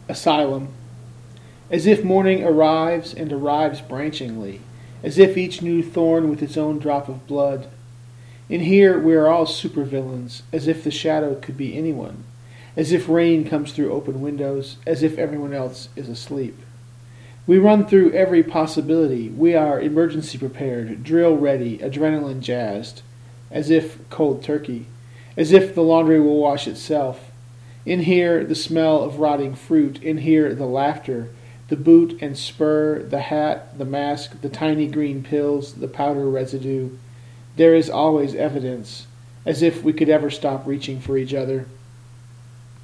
Asylum. As if morning arrives and arrives branchingly, as if each new thorn with its own drop of blood. In here we are all supervillains, as if the shadow could be anyone, as if rain comes through open windows, as if everyone else is asleep. We run through every possibility. We are emergency prepared, drill ready, adrenaline jazzed, as if cold turkey, as if the laundry will wash itself. In here the smell of rotting fruit, in here the laughter, the boot and spur, the hat, the mask, the tiny green pills, the powder residue. There is always evidence, as if we could ever stop reaching for each other.